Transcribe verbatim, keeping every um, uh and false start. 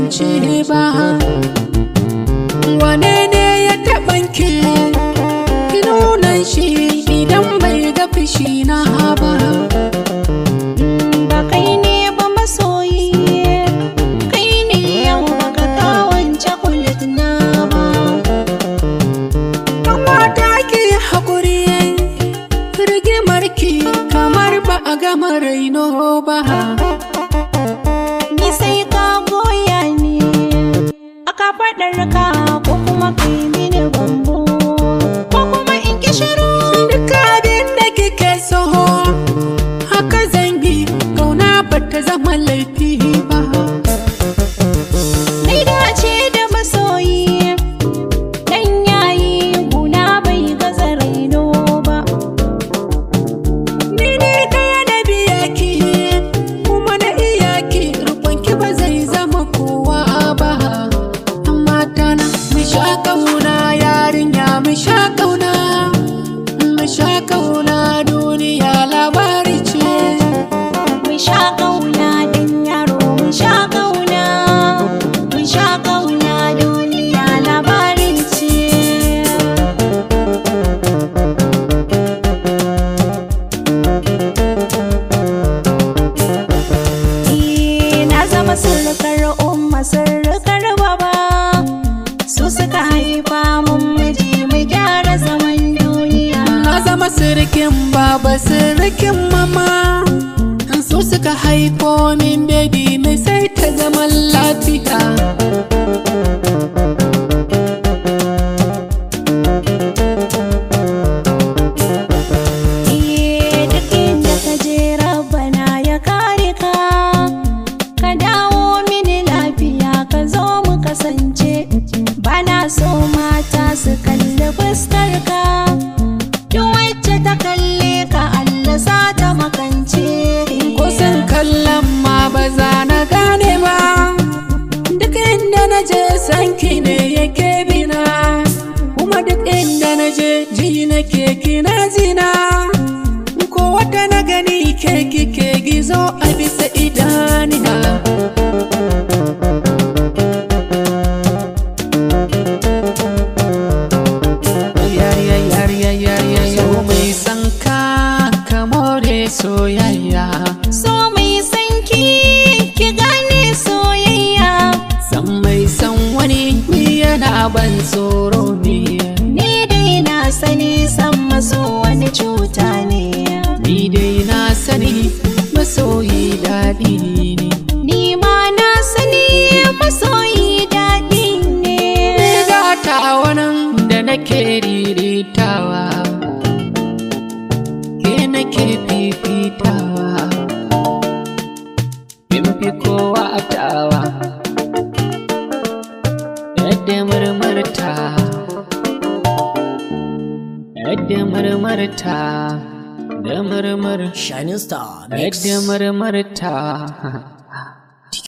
mance ba. Wane ne ya taɓanki ki nuna shi idan bai ga fushi na ba. Ba kai ne ba masoyi, kai ne yau baka kawon cakulet na ba. Kamata ki haƙuri rigimarki kamar ba a gama raino ba. Ni sai ka goya ni aka faɗar ka ko kuma kai mini bambo ko kuma in ki shiru. Duk abin da kike so haka zangi, kauna ba ta zama laifi ba. Nai dace da masoyi dan yayi guna bai gaza raino ba. Ni ne ɗaya na biya ki kuma na iya ki, rukunki ba zai zama kowa ba. Amma tana mu sha kauna yarinya, mu sha kauna, mu sha kauna, duniya labari ce. Mun sha kauna dan yaro, mun sha kauna, mun sha kauna, duniya labarin ce. Eh, na zama surukar umma, surukar baba, su suka haifa mun miji mu gyara zaman duniya. Na zama sirikin baba, sirikin mama, su suka haifo min baby mai sai ta zaman lafiya. Eh, duk inda ka je Rabbana ya kare ka, ka dawo mini lafiya, ka zo mu kasance. Bana so mata su kalli fuskar ka, duk wacce ta kalle ka Allah sa ta makance. Kusan kallon ma ba za na gane ba, duk inda na je sanki ne yake bina, kuma duk inda na je ji nake kina zina. Ko wata na gani ke kike gizo a bisa idaniya. So mai san ka ka more soyayya, So mai sanki ki gane soyayya, san mai san wani ni yana ban tsoro ne. ni dai na sani san maso wani cuta ne. Ni dai na sani masoyi daɗi ne. Ni ma na sani masoyi daɗi ne. Ni gata wannan da nake riritawa, ke nake fifitawa, kin fi kowa a tawa. Yadda murmurta, yadda murmurta, da murmur, Shining Star Mix. yadda murmurta.